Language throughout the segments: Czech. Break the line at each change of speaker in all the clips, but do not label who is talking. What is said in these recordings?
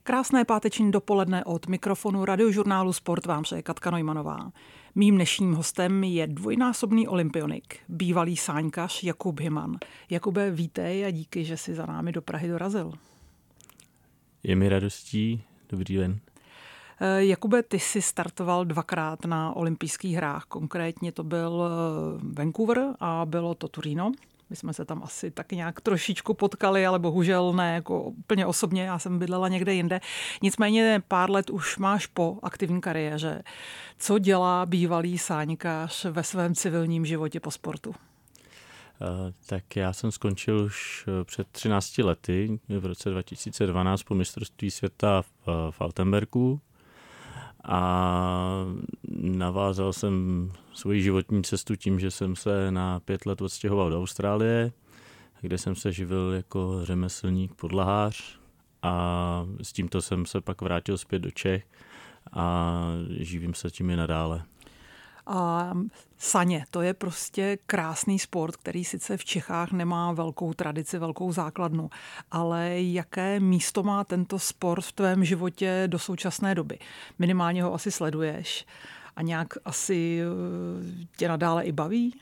Krásné páteční dopoledne od mikrofonu Radiožurnálu Sport vám přeje Katka Neumannová. Mým dnešním hostem je dvojnásobný olympionik, bývalý sáňkař Jakub Hyman. Jakube, vítej a díky, že jsi za námi do Prahy dorazil.
Je mi radostí. Dobrý den.
Jakube, ty jsi startoval dvakrát na olympijských hrách. Konkrétně to byl Vancouver a bylo to Torino. My jsme se tam asi tak nějak trošičku potkali, ale bohužel ne jako úplně osobně, já jsem bydlela někde jinde. Nicméně pár let už máš po aktivní kariéře. Co dělá bývalý sáňkař ve svém civilním životě po sportu?
Tak já jsem skončil už před 13 lety, v roce 2012 po mistrovství světa v Altenbergu. A navázal jsem svoji životní cestu tím, že jsem se na 5 let odstěhoval do Austrálie, kde jsem se živil jako řemeslník podlahář a s tímto jsem se pak vrátil zpět do Čech a živím se tím i nadále.
A saně, to je prostě krásný sport, který sice v Čechách nemá velkou tradici, velkou základnu, ale jaké místo má tento sport v tvém životě do současné doby? Minimálně ho asi sleduješ a nějak asi tě nadále i baví?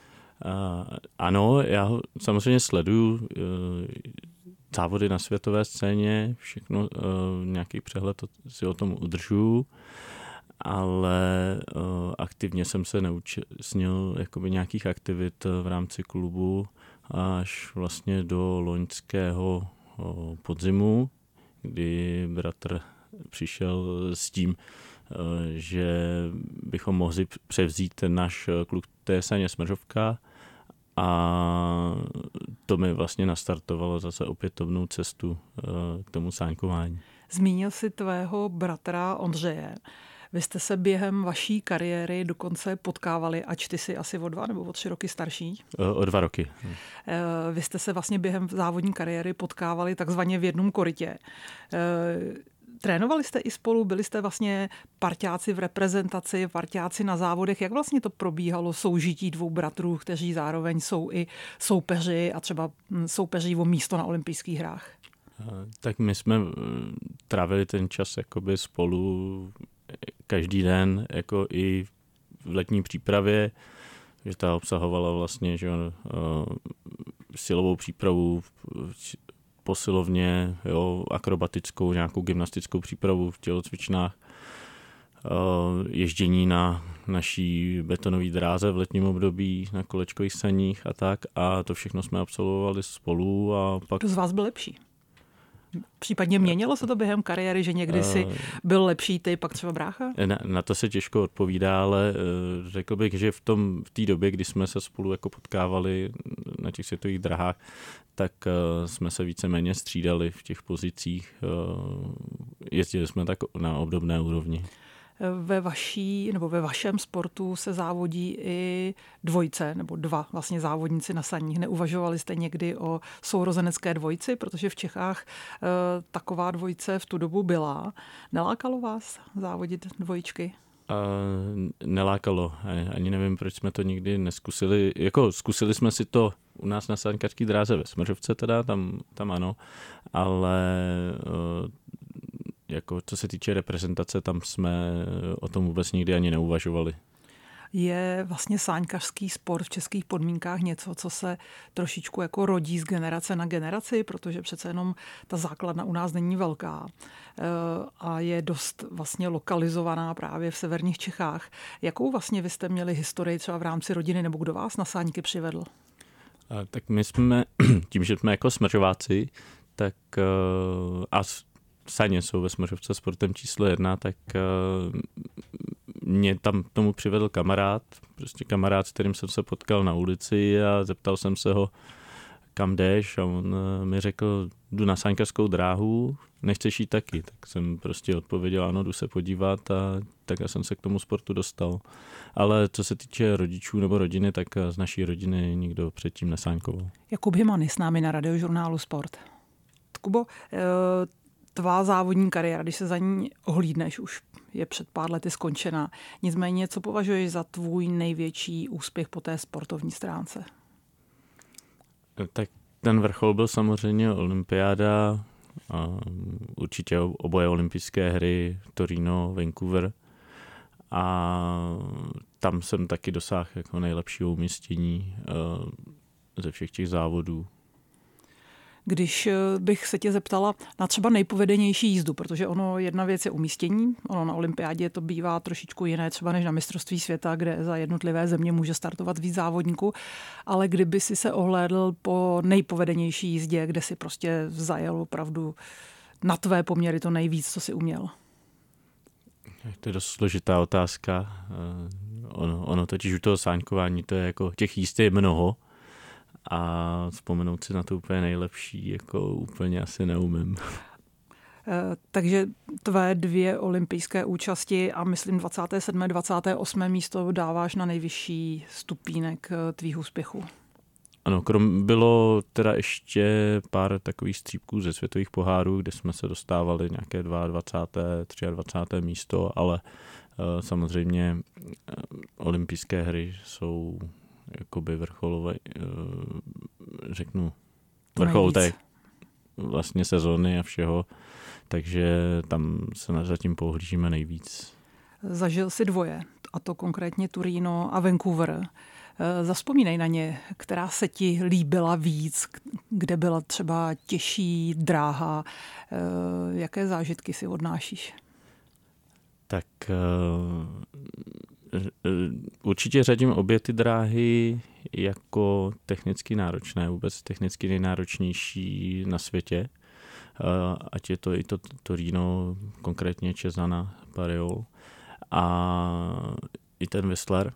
Ano, já ho samozřejmě sleduju, závody na světové scéně, všechno, nějaký přehled si o tom udržuju, ale aktivně jsem se neúčastnil jakoby nějakých aktivit v rámci klubu až vlastně do loňského podzimu, kdy bratr přišel s tím, že bychom mohli převzít ten náš klub TSN Smržovka a to mi vlastně nastartovalo zase opětovnou cestu k tomu sáňkování.
Zmínil jsi tvého bratra Ondřeje. Vy jste se během vaší kariéry dokonce potkávali, ač ty jsi asi o 2 nebo o 3 roky starší?
O 2 roky.
Vy jste se vlastně během závodní kariéry potkávali takzvaně v jednom korytě. Trénovali jste i spolu, byli jste vlastně parťáci v reprezentaci, parťáci na závodech. Jak vlastně to probíhalo soužití dvou bratrů, kteří zároveň jsou i soupeři a třeba soupeří o místo na olympijských hrách?
Tak my jsme trávili ten čas jakoby spolu každý den, jako i v letní přípravě, že ta obsahovala vlastně že silovou přípravu, posilovně, akrobatickou, nějakou gymnastickou přípravu v tělocvičnách, ježdění na naší betonové dráze v letním období, na kolečkových saních a tak. A to všechno jsme absolvovali spolu. A pak...
Kdo z vás byl lepší? Případně měnilo se to během kariéry, že někdy si byl lepší ty, pak třeba brácha?
Na to se těžko odpovídá, ale řekl bych, že v té době, kdy jsme se spolu jako potkávali na těch světových drahách, tak jsme se víceméně střídali v těch pozicích. Jezdili jsme tak na obdobné úrovni.
Ve vašem sportu se závodí i dvojce, nebo 2 vlastně závodníci na saních. Neuvažovali jste někdy o sourozenecké dvojici, protože v Čechách taková dvojice v tu dobu byla. Nelákalo vás závodit dvojičky?
Nelákalo. Ani nevím, proč jsme to nikdy neskusili. Zkusili jsme si to u nás na sáňkařské dráze ve Smržovce, teda, tam ano, ale jako co se týče reprezentace, tam jsme o tom vůbec nikdy ani neuvažovali.
Je vlastně sáňkařský sport v českých podmínkách něco, co se trošičku jako rodí z generace na generaci, protože přece jenom ta základna u nás není velká a je dost vlastně lokalizovaná právě v severních Čechách. Jakou vlastně vy jste měli historii třeba v rámci rodiny, nebo kdo vás na sáňky přivedl?
Tak my jsme, tím, že jsme jako smržováci, tak a saně jsou ve Smržovce sportem číslo 1, tak mě tam tomu přivedl kamarád, s kterým jsem se potkal na ulici a zeptal jsem se ho, kam jdeš, a on mi řekl, jdu na sáňkařskou dráhu, nechceš jít taky, tak jsem prostě odpověděl, ano, jdu se podívat, a tak jsem se k tomu sportu dostal. Ale co se týče rodičů nebo rodiny, tak z naší rodiny nikdo předtím nesáňkoval.
Jakub Hyman je s námi na Radiožurnálu Sport. Kubo, tvá závodní kariéra, když se za ní ohlídneš, už je před pár lety skončená. Nicméně, co považuješ za tvůj největší úspěch po té sportovní stránce?
Tak ten vrchol byl samozřejmě olympiáda určitě oboje olympijské hry, Torino, Vancouver. A tam jsem taky dosáhl jako nejlepšího umístění ze všech těch závodů.
Když bych se tě zeptala na třeba nejpovedenější jízdu, protože ono jedna věc je umístění, ono na olympiádě to bývá trošičku jiné třeba než na mistrovství světa, kde za jednotlivé země může startovat víc závodníků, ale kdyby si se ohlédl po nejpovedenější jízdě, kde si prostě zajel opravdu na tvé poměry to nejvíc, co si uměl?
To je dost složitá otázka. Ono totiž u toho sáňkování, to je jako těch jízd je mnoho, a vzpomenout si na to úplně nejlepší, jako úplně asi neumím.
Takže tvé 2 olympijské účasti a myslím 27. 28. místo dáváš na nejvyšší stupínek tvých úspěchů.
Ano, bylo teda ještě pár takových střípků ze světových pohárů, kde jsme se dostávali nějaké 22. 23. místo, ale samozřejmě olympijské hry jsou jakoby vrcholové, řeknu, vrchol té vlastně sezóny a všeho, takže tam se zatím pohlížíme nejvíc.
Zažil si 2, a to konkrétně Torino a Vancouver. Zavzpomínej na ně, která se ti líbila víc, kde byla třeba těžší dráha, jaké zážitky si odnášíš?
Tak určitě řadím obě ty dráhy jako technicky náročné, vůbec technicky nejnáročnější na světě. Ať je to i to Torino, konkrétně Cesana, Pariol a i ten Whistler.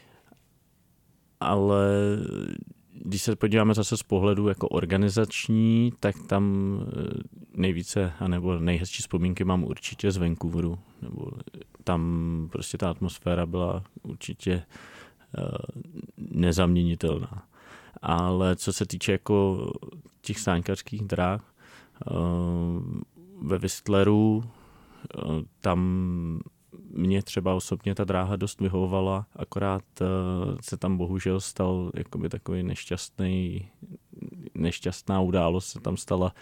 Ale když se podíváme zase z pohledu jako organizační, tak tam nejvíce, anebo nejhezčí vzpomínky mám určitě z Vancouveru. Nebo tam prostě ta atmosféra byla určitě nezaměnitelná. Ale co se týče jako těch sáňkařských dráh, ve Whistleru tam mě třeba osobně ta dráha dost vyhovovala, akorát se tam bohužel stal jakoby takový nešťastná událost se tam stala,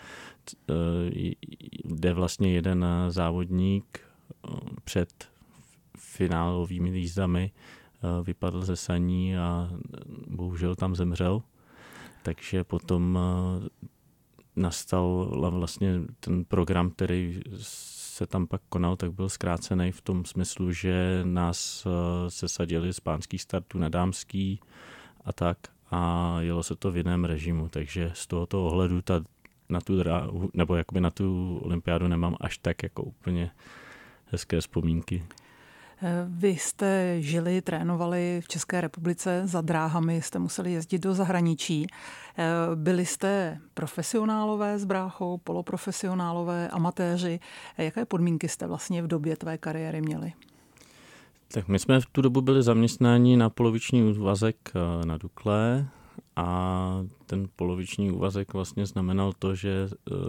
kde vlastně jeden závodník před finálovými jízdami vypadl ze saní a bohužel tam zemřel. Takže potom nastal vlastně ten program, který se tam pak konal, tak byl zkrácený v tom smyslu, že nás sesadili z pánských startů na dámský a tak a jelo se to v jiném režimu, takže z tohoto ohledu na tu dráhu, nebo jakoby na tu olympiádu nemám až tak jako úplně hezké vzpomínky.
Vy jste žili, trénovali v České republice, za dráhami jste museli jezdit do zahraničí. Byli jste profesionálové s bráchou, poloprofesionálové, amatéři. Jaké podmínky jste vlastně v době tvé kariéry měli?
Tak my jsme v tu dobu byli zaměstnáni na poloviční úvazek na Dukle a ten poloviční úvazek vlastně znamenal to, že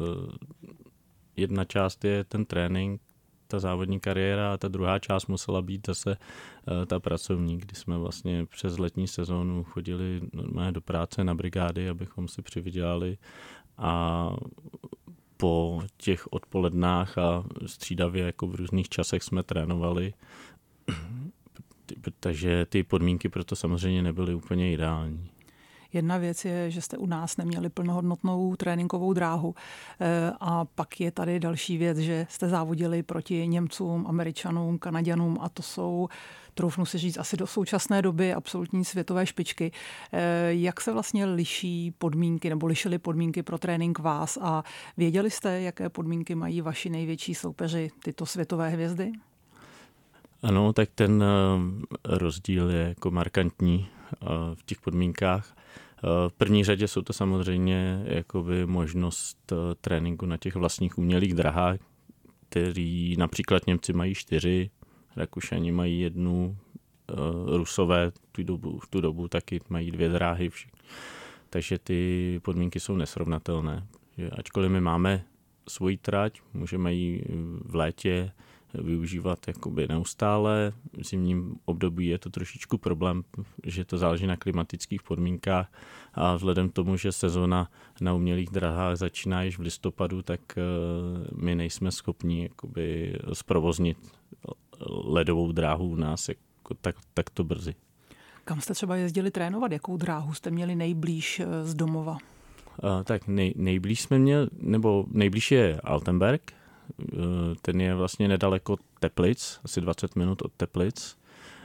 jedna část je ten trénink, ta závodní kariéra a ta druhá část musela být zase ta pracovní, kdy jsme vlastně přes letní sezónu chodili normálně do práce na brigády, abychom si přivydělali a po těch odpolednách a střídavě jako v různých časech jsme trénovali, takže ty podmínky proto samozřejmě nebyly úplně ideální.
Jedna věc je, že jste u nás neměli plnohodnotnou tréninkovou dráhu a pak je tady další věc, že jste závodili proti Němcům, Američanům, Kanaďanům a to jsou, troufnu si říct, asi do současné doby absolutní světové špičky. Jak se vlastně liší podmínky nebo lišily podmínky pro trénink vás a věděli jste, jaké podmínky mají vaši největší soupeři, tyto světové hvězdy?
Ano, tak ten rozdíl je jako markantní v těch podmínkách. V první řadě jsou to samozřejmě jakoby možnost tréninku na těch vlastních umělých drahách, který například Němci mají 4, Rakušani mají 1, Rusové v tu dobu taky mají 2 dráhy. Takže ty podmínky jsou nesrovnatelné. Ačkoliv my máme svoji trať, můžeme ji v létě využívat jakoby neustále. V zimním období je to trošičku problém, že to záleží na klimatických podmínkách a vzhledem k tomu, že sezona na umělých dráhách začíná již v listopadu, tak my nejsme schopni jakoby zprovoznit ledovou dráhu u nás jako takto brzy.
Kam jste třeba jezdili trénovat? Jakou dráhu jste měli nejblíž z domova?
Tak nejblíž jsme měli, nebo nejblíž je Altenberg. Ten je vlastně nedaleko Teplic, asi 20 minut od Teplic.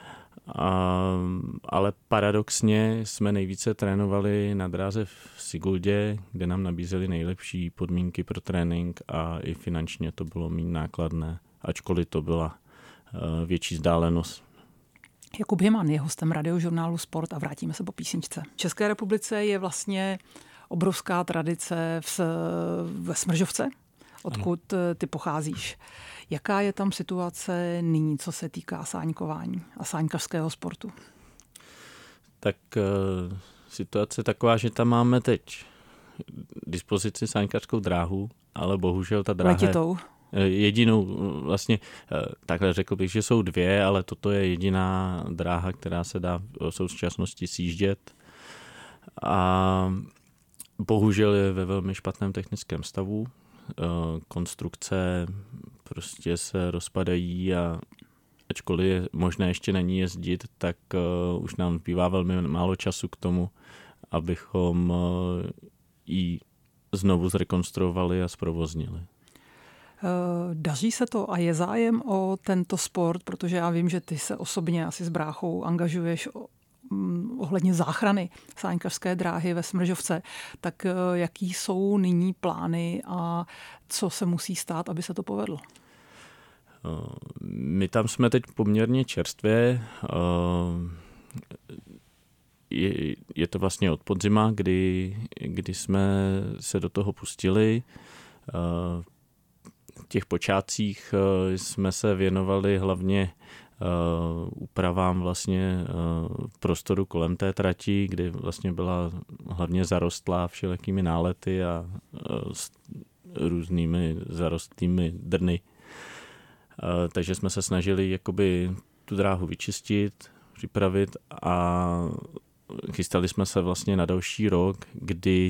Ale paradoxně jsme nejvíce trénovali na dráze v Siguldě, kde nám nabízeli nejlepší podmínky pro trénink a i finančně to bylo méně nákladné, ačkoliv to byla větší vzdálenost.
Jakub Himan je hostem radiožurnálu Sport a vrátíme se po písničce. V České republice je vlastně obrovská tradice ve Smržovce, odkud ty pocházíš. Jaká je tam situace nyní, co se týká sáňkování a sáňkařského sportu?
Tak situace je taková, že tam máme teď dispozici sáňkařskou dráhu, ale bohužel ta dráha
letitou.
Jedinou, vlastně takhle řekl bych, že jsou dvě, ale toto je jediná dráha, která se dá v současnosti sjíždět. A bohužel je ve velmi špatném technickém stavu. Konstrukce prostě se rozpadají a ačkoliv je možné ještě na ní jezdit, tak už nám zbývá velmi málo času k tomu, abychom ji znovu zrekonstruovali a zprovoznili.
Daří se to a je zájem o tento sport, protože já vím, že ty se osobně asi s bráchou angažuješ ohledně záchrany sáňkařské dráhy ve Smržovce. Tak jaký jsou nyní plány a co se musí stát, aby se to povedlo?
My tam jsme teď poměrně čerstvě. Je to vlastně od podzima, kdy jsme se do toho pustili. V těch počátcích jsme se věnovali hlavně úpravám vlastně prostoru kolem té trati, kdy vlastně byla hlavně zarostlá všelijakými nálety a různými zarostlými drny. Takže jsme se snažili jakoby tu dráhu vyčistit, připravit a chystali jsme se vlastně na další rok, kdy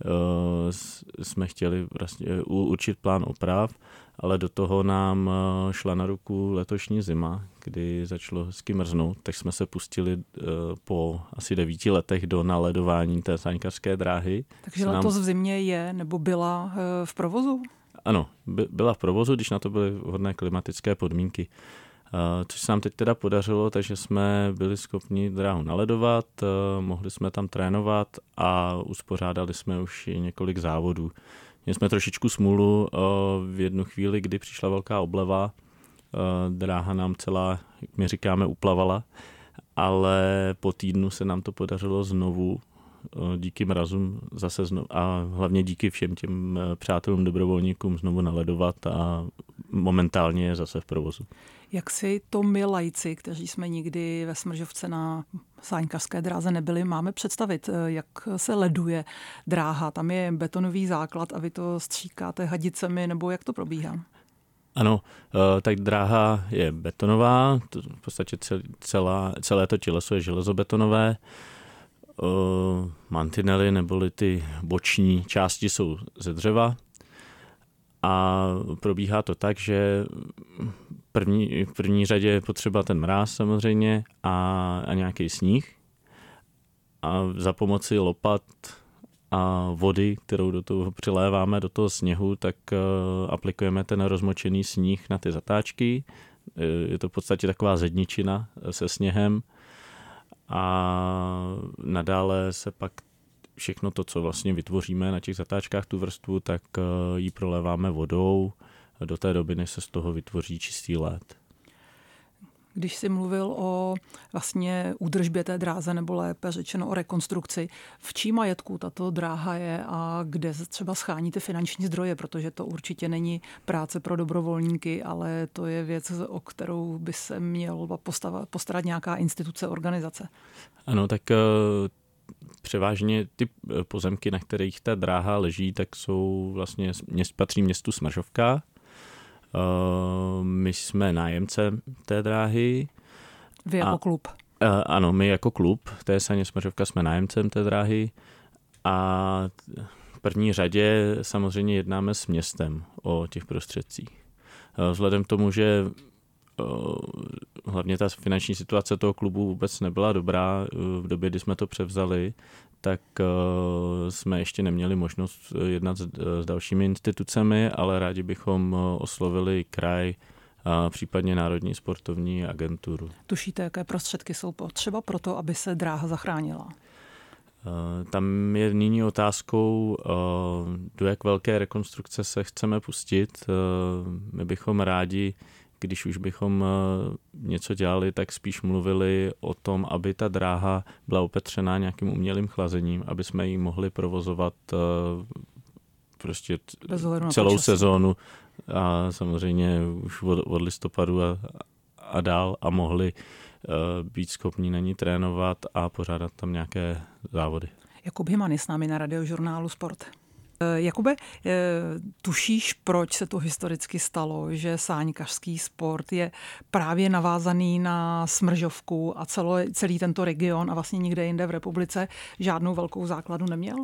jsme chtěli vlastně určit plán oprav, ale do toho nám šla na ruku letošní zima, kdy začalo hezky mrznout, tak jsme se pustili po asi 9 letech do naledování té sáňkařské dráhy.
Takže letos v zimě je nebo byla v provozu?
Ano, byla v provozu, když na to byly vhodné klimatické podmínky. Což se nám teď teda podařilo, takže jsme byli schopni dráhu naledovat, mohli jsme tam trénovat a uspořádali jsme už několik závodů. Měli jsme trošičku smůlu v jednu chvíli, kdy přišla velká obleva, dráha nám celá, jak my říkáme, uplavala, ale po týdnu se nám to podařilo znovu, díky mrazům zase znovu a hlavně díky všem těm přátelům, dobrovolníkům znovu naledovat a momentálně je zase v provozu.
Jak si to my lajci, kteří jsme nikdy ve Smržovce na sáňkařské dráze nebyli, máme představit, jak se leduje dráha? Tam je betonový základ a vy to stříkáte hadicemi, nebo jak to probíhá?
Ano, tak dráha je betonová, v podstatě celé to těleso je železobetonové. Mantinely neboli ty boční části jsou ze dřeva a probíhá to tak, že v první řadě je potřeba ten mráz samozřejmě a nějaký sníh a za pomoci lopat a vody, kterou do toho přiléváme do toho sněhu, tak aplikujeme ten rozmočený sníh na ty zatáčky. Je to v podstatě taková zedničina se sněhem a nadále se pak všechno to, co vlastně vytvoříme na těch zatáčkách, tu vrstvu, tak ji proléváme vodou do té doby, než se z toho vytvoří čistý led.
Když jsi mluvil o vlastně údržbě té dráze, nebo lépe řečeno o rekonstrukci, v čí majetku tato dráha je a kde třeba scháníte finanční zdroje, protože to určitě není práce pro dobrovolníky, ale to je věc, o kterou by se měla postarat nějaká instituce, organizace.
Ano, tak převážně ty pozemky, na kterých ta dráha leží, tak jsou vlastně patří městu Smržovka. My jsme nájemcem té dráhy.
Vy jako klub?
Ano, my jako klub té Saně Smržovka jsme nájemcem té dráhy a v první řadě samozřejmě jednáme s městem o těch prostředcích. Vzhledem k tomu, že hlavně ta finanční situace toho klubu vůbec nebyla dobrá v době, kdy jsme to převzali, tak jsme ještě neměli možnost jednat s dalšími institucemi, ale rádi bychom oslovili kraj a případně Národní sportovní agenturu.
Tušíte, jaké prostředky jsou potřeba pro to, aby se dráha zachránila?
Tam je nyní otázkou, do jak velké rekonstrukce se chceme pustit. My bychom rádi, když už bychom něco dělali, tak spíš mluvili o tom, aby ta dráha byla opetřená nějakým umělým chlazením, aby jsme ji mohli provozovat prostě celou sezónu a samozřejmě už od listopadu a dál a mohli být schopní na ní trénovat a pořádat tam nějaké závody.
Jakub Hyman je s námi na Radiožurnálu Sport. Jakube, tušíš, proč se to historicky stalo, že sáňkařský sport je právě navázaný na Smržovku a celý tento region a vlastně nikde jinde v republice žádnou velkou základnu neměl?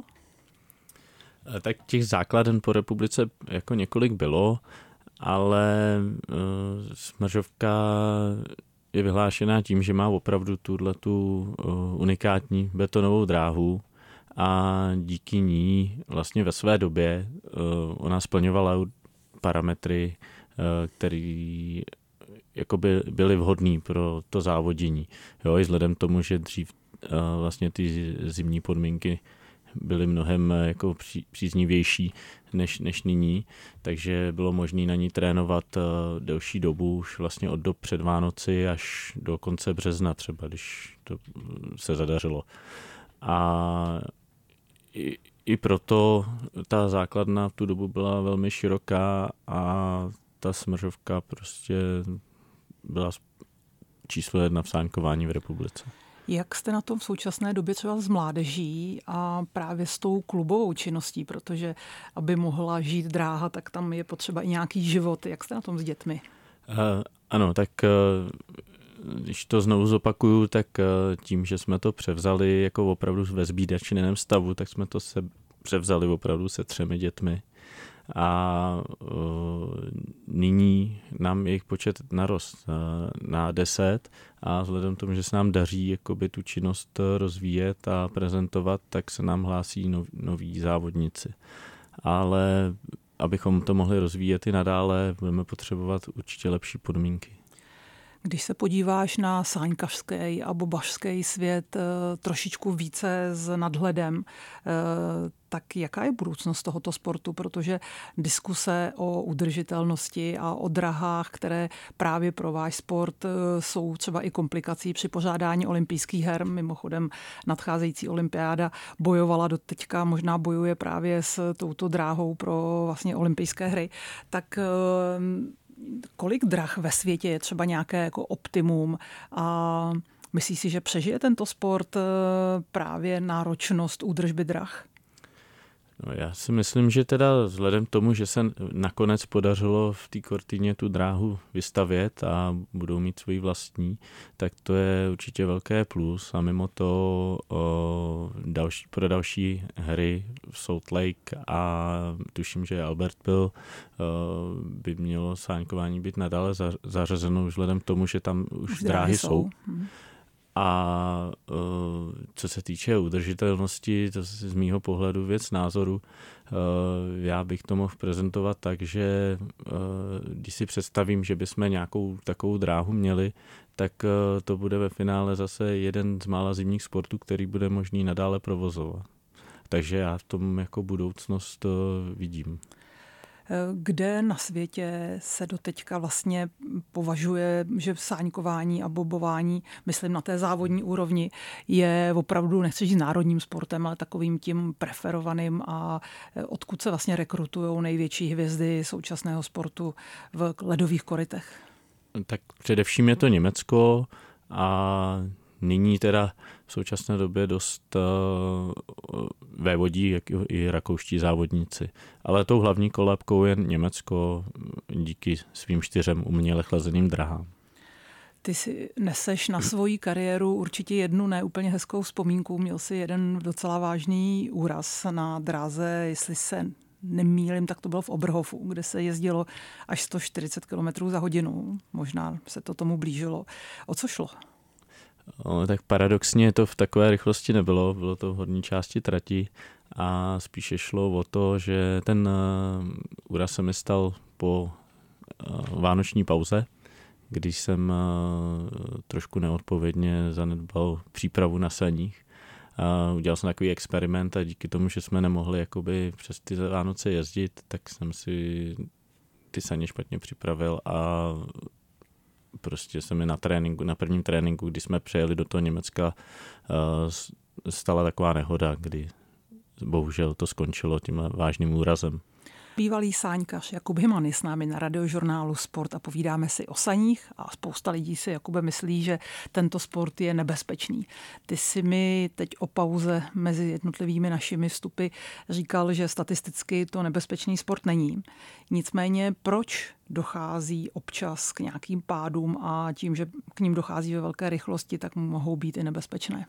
Tak těch základen po republice jako několik bylo, ale Smržovka je vyhlášená tím, že má opravdu tuhletu unikátní betonovou dráhu a díky ní vlastně ve své době ona splňovala parametry, které jakoby byly vhodné pro to závodění. Jo, i vzhledem tomu, že dřív vlastně ty zimní podmínky byly mnohem jako příznivější než nyní, takže bylo možné na ní trénovat delší dobu, už vlastně od dob před Vánoci až do konce března třeba, když to se zadařilo. A i proto ta základna v tu dobu byla velmi široká a ta Smržovka prostě byla číslo 1 v sáňkování v republice.
Jak jste na tom v současné době třeba s mládeží a právě s tou klubovou činností, protože aby mohla žít dráha, tak tam je potřeba i nějaký život. Jak jste na tom s dětmi?
Ano, tak když to znovu zopakuju, tak tím, že jsme to převzali jako opravdu ve zbídačném stavu, tak jsme to převzali opravdu se 3 dětmi. A nyní nám jejich počet narost na 10 a vzhledem k tomu, že se nám daří jakoby tu činnost rozvíjet a prezentovat, tak se nám hlásí noví závodníci. Ale abychom to mohli rozvíjet i nadále, budeme potřebovat určitě lepší podmínky.
Když se podíváš na sáňkařský a bobařský svět trošičku více s nadhledem, tak jaká je budoucnost tohoto sportu? Protože diskuse o udržitelnosti a o drahách, které právě pro váš sport jsou třeba i komplikací při pořádání olympijských her. Mimochodem nadcházející olympiáda bojovala doteďka, možná bojuje právě s touto dráhou pro vlastně olympijské hry. Tak kolik drah ve světě je třeba nějaké jako optimum a myslíš si, že přežije tento sport právě náročnost údržby drah?
No, já si myslím, že teda vzhledem k tomu, že se nakonec podařilo v té Cortině tu dráhu vystavět a budou mít svůj vlastní, tak to je určitě velké plus a mimo to pro další hry v Salt Lake a tuším, že Albertville by mělo sáňkování být nadále zařazeno vzhledem k tomu, že tam už dráhy jsou. A co se týče udržitelnosti, to z mýho pohledu věc názoru, já bych to mohl prezentovat tak, že když si představím, že bychom nějakou takovou dráhu měli, tak to bude ve finále zase jeden z mála zimních sportů, který bude možný nadále provozovat. Takže já v tom jako budoucnost vidím.
Kde na světě se doteďka vlastně považuje, že sáňkování a bobování, myslím na té závodní úrovni, je opravdu, nechci říct národním sportem, ale takovým tím preferovaným a odkud se vlastně rekrutujou největší hvězdy současného sportu v ledových korytech?
Tak především je to Německo a nyní teda v současné době dost vévodí i rakouští závodníci. Ale tou hlavní kolébkou je Německo díky svým 4 uměle chlazeným drahám.
Ty si neseš na svoji kariéru určitě jednu neúplně hezkou vzpomínku. Měl si jeden docela vážný úraz na dráze, jestli se nemýlím, tak to bylo v Oberhofu, kde se jezdilo až 140 km za hodinu. Možná se to tomu blížilo. O co šlo?
Tak paradoxně to v takové rychlosti nebylo. Bylo to v horní části trati a spíše šlo o to, že ten úraz se mi stal po vánoční pauze, když jsem trošku neodpovědně zanedbal přípravu na saních. Udělal jsem takový experiment a díky tomu, že jsme nemohli jakoby přes ty Vánoce jezdit, tak jsem si ty saně špatně připravil a prostě se mi na prvním tréninku, kdy jsme přejeli do toho Německa, stala taková nehoda, kdy bohužel to skončilo tím vážným úrazem.
Bývalý sáňkař Jakub Hyman je s námi na radiožurnálu Sport a povídáme si o saních a spousta lidí si, Jakube, myslí, že tento sport je nebezpečný. Ty si mi teď o pauze mezi jednotlivými našimi vstupy říkal, že statisticky to nebezpečný sport není. Nicméně proč dochází občas k nějakým pádům a tím, že k ním dochází ve velké rychlosti, tak mohou být i nebezpečné?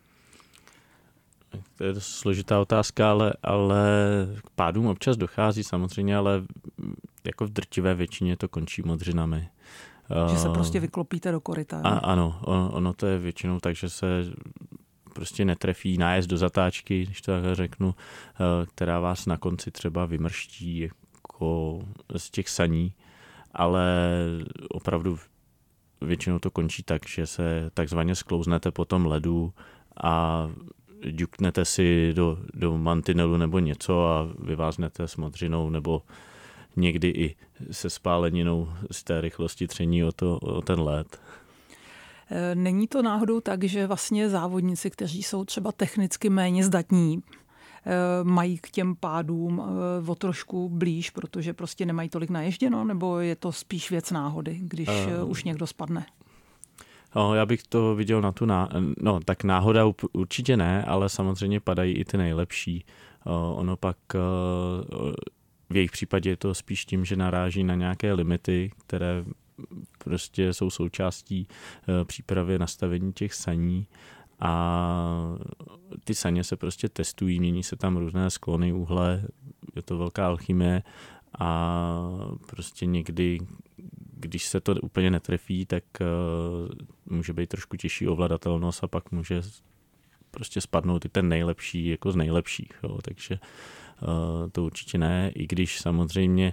To je složitá otázka, ale k pádům občas dochází samozřejmě, ale jako v drtivé většině to končí modřinami.
Že se prostě vyklopíte do koryta.
Ano, ono to je většinou tak, že se prostě netrefí nájezd do zatáčky, když to tak řeknu, která vás na konci třeba vymrští jako z těch saní, ale opravdu většinou to končí tak, že se takzvaně sklouznete po tom ledu a ďuknete si do mantinelu nebo něco a vyváznete s modřinou nebo někdy i se spáleninou z té rychlosti tření o ten led.
Není to náhodou tak, že vlastně závodníci, kteří jsou třeba technicky méně zdatní, mají k těm pádům o trošku blíž, protože prostě nemají tolik naježděno, nebo je to spíš věc náhody, když už někdo spadne?
Já bych to viděl na tu tak náhoda určitě ne, ale samozřejmě padají i ty nejlepší. Ono pak v jejich případě je to spíš tím, že naráží na nějaké limity, které prostě jsou součástí přípravy nastavení těch saní a ty saně se prostě testují, mění se tam různé sklony, úhle, je to velká alchymie a prostě někdy, když se to úplně netrefí, tak může být trošku těžší ovladatelnost a pak může prostě spadnout i ten nejlepší jako z nejlepších. Jo. Takže to určitě ne, i když samozřejmě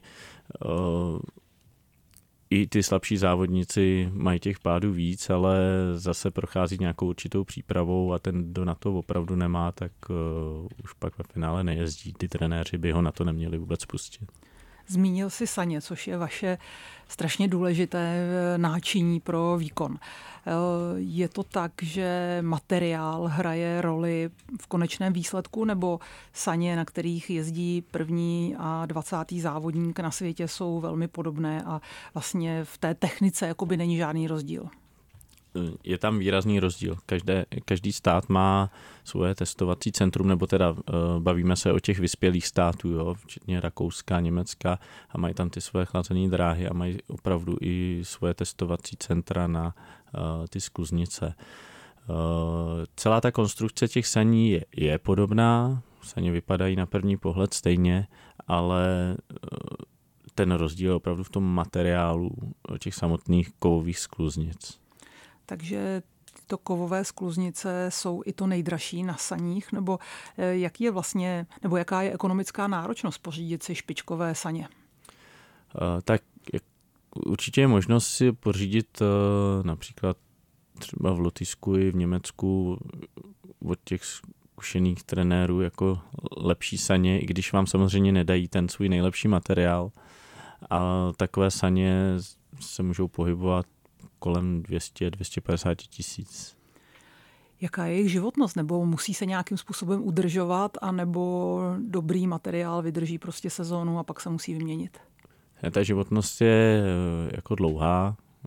i ty slabší závodníci mají těch pádů víc, ale zase prochází nějakou určitou přípravou a ten, kdo na to opravdu nemá, tak už pak ve finále nejezdí. Ty trenéři by ho na to neměli vůbec pustit.
Zmínil jsi saně, což je vaše strašně důležité náčiní pro výkon. Je to tak, že materiál hraje roli v konečném výsledku, nebo saně, na kterých jezdí 1. a 20. závodník na světě, jsou velmi podobné a vlastně v té technice jakoby není žádný rozdíl?
Je tam výrazný rozdíl. Každý stát má svoje testovací centrum, nebo teda bavíme se o těch vyspělých států, jo, včetně Rakouska, Německa, a mají tam ty svoje chlazené dráhy a mají opravdu i svoje testovací centra na ty skluznice. Celá ta konstrukce těch saní je podobná, saně vypadají na první pohled stejně, ale ten rozdíl je opravdu v tom materiálu těch samotných kovových skluznic.
Takže tyto kovové skluznice jsou i to nejdražší na saních, nebo jaká je ekonomická náročnost pořídit si špičkové saně?
Tak určitě je možnost si pořídit například třeba v Lotyšsku i v Německu od těch zkušených trenérů jako lepší saně, i když vám samozřejmě nedají ten svůj nejlepší materiál. A takové saně se můžou pohybovat kolem 200-250 tisíc.
Jaká je jejich životnost? Nebo musí se nějakým způsobem udržovat, anebo dobrý materiál vydrží prostě sezónu a pak se musí vyměnit?
Ta životnost je jako dlouhá.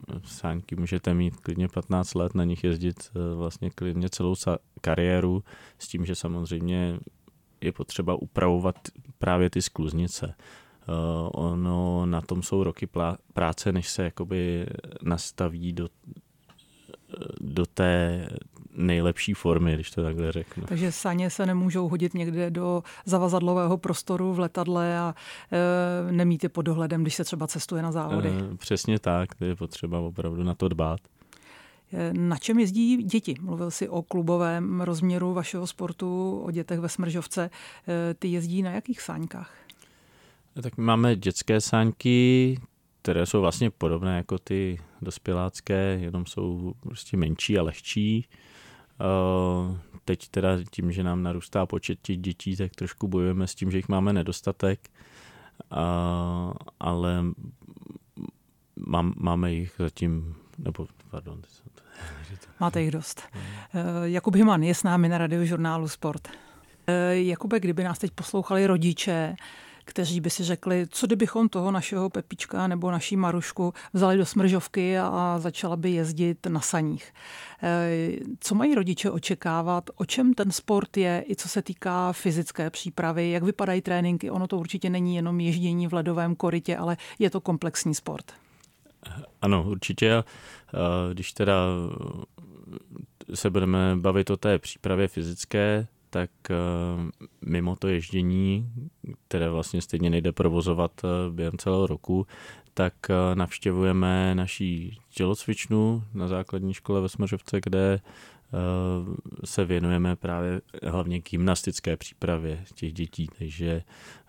sáňky můžete mít klidně 15 let, na nich jezdit vlastně klidně celou kariéru, s tím, že samozřejmě je potřeba upravovat právě ty skluznice. Ono na tom jsou roky práce, než se jakoby nastaví do té nejlepší formy, když to takhle řeknu.
Takže saně se nemůžou hodit někde do zavazadlového prostoru v letadle a nemít je pod dohledem, když se třeba cestuje na závody.
Přesně tak, to je potřeba opravdu na to dbát.
Na čem jezdí děti? Mluvil jsi o klubovém rozměru vašeho sportu, o dětech ve Smržovce. Ty jezdí na jakých sáňkách?
Tak máme dětské sáňky, které jsou vlastně podobné jako ty dospělácké, jenom jsou prostě menší a lehčí. Teď teda tím, že nám narůstá počet těch dětí, tak trošku bojujeme s tím, že jich máme nedostatek, ale máme jich zatím,
Máte jich dost. Jakub Hyman je s námi na Radiožurnálu Sport. Jakube, kdyby nás teď poslouchali rodiče, kteří by si řekli, co kdybychom toho našeho Pepička nebo naší Marušku vzali do Smržovky a začala by jezdit na saních. Co mají rodiče očekávat, o čem ten sport je, i co se týká fyzické přípravy, jak vypadají tréninky? Ono to určitě není jenom ježdění v ledovém korytě, ale je to komplexní sport.
Ano, určitě. Když teda se budeme bavit o té přípravě fyzické, tak mimo to ježdění, které vlastně stejně nejde provozovat během celého roku, tak navštěvujeme naší tělocvičnu na základní škole ve Smržovce, kde se věnujeme právě hlavně gymnastické přípravě těch dětí, takže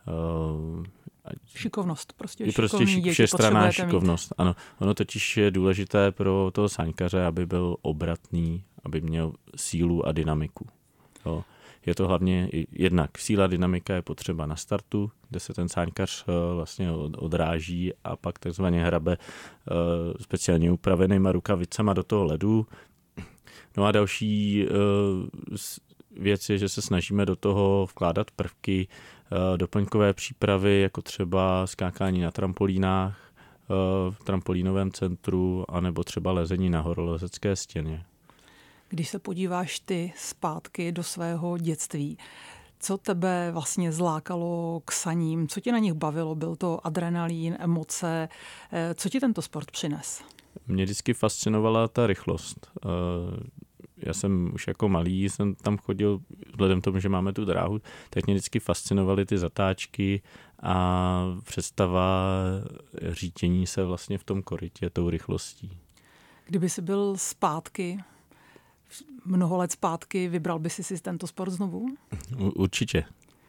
šikovnost, prostě
všestranná šikovnost. Ano, ono totiž je důležité pro toho sáňkaře, aby byl obratný, aby měl sílu a dynamiku. Jo. Je to hlavně jednak síla, dynamika je potřeba na startu, kde se ten sáňkař vlastně odráží a pak takzvaně hrabe speciálně upravenýma rukavicama do toho ledu. No a další věc je, že se snažíme do toho vkládat prvky doplňkové přípravy, jako třeba skákání na trampolínách v trampolínovém centru, anebo třeba lezení na horolezecké stěně.
Když se podíváš ty zpátky do svého dětství, co tebe vlastně zlákalo k saním? Co tě na nich bavilo? Byl to adrenalín, emoce? Co ti tento sport přines?
Mě vždycky fascinovala ta rychlost. Já jsem už jako malý, jsem tam chodil, vzhledem k tomu, že máme tu dráhu, tak mě vždycky fascinovaly ty zatáčky a představa řítění se vlastně v tom korytě tou rychlostí.
Kdyby jsi byl zpátky, mnoho let zpátky, vybral by si tento sport znovu?
Určitě.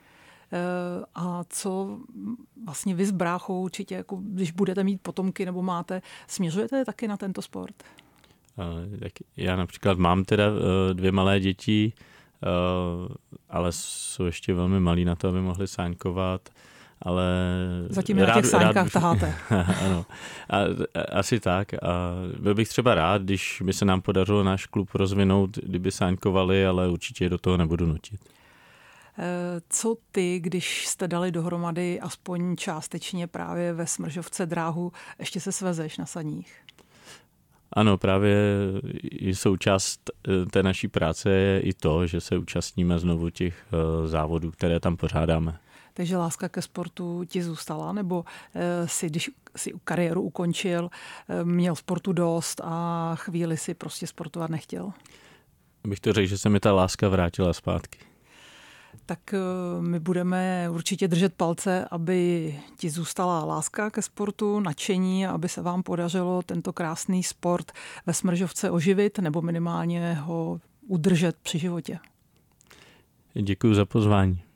A co vlastně vy s bráchou určitě, jako když budete mít potomky nebo máte, směřujete taky na tento sport?
Tak já například mám teda 2 malé děti, ale jsou ještě velmi malí na to, aby mohli sáňkovat. Ale
zatím na těch sáňkách taháte.
Ano, asi tak. A byl bych třeba rád, když by se nám podařilo náš klub rozvinout, kdyby sáňkovali, ale určitě do toho nebudu nutit.
Co ty, když jste dali dohromady aspoň částečně právě ve Smržovce dráhu, ještě se svezeš na saních?
Ano, právě součást té naší práce je i to, že se účastníme znovu těch závodů, které tam pořádáme.
Takže láska ke sportu ti zůstala, nebo když si kariéru ukončil, měl sportu dost a chvíli si prostě sportovat nechtěl?
Bych to řekl, že se mi ta láska vrátila zpátky.
Tak my budeme určitě držet palce, aby ti zůstala láska ke sportu, nadšení, aby se vám podařilo tento krásný sport ve Smržovce oživit nebo minimálně ho udržet při životě.
Děkuji za pozvání.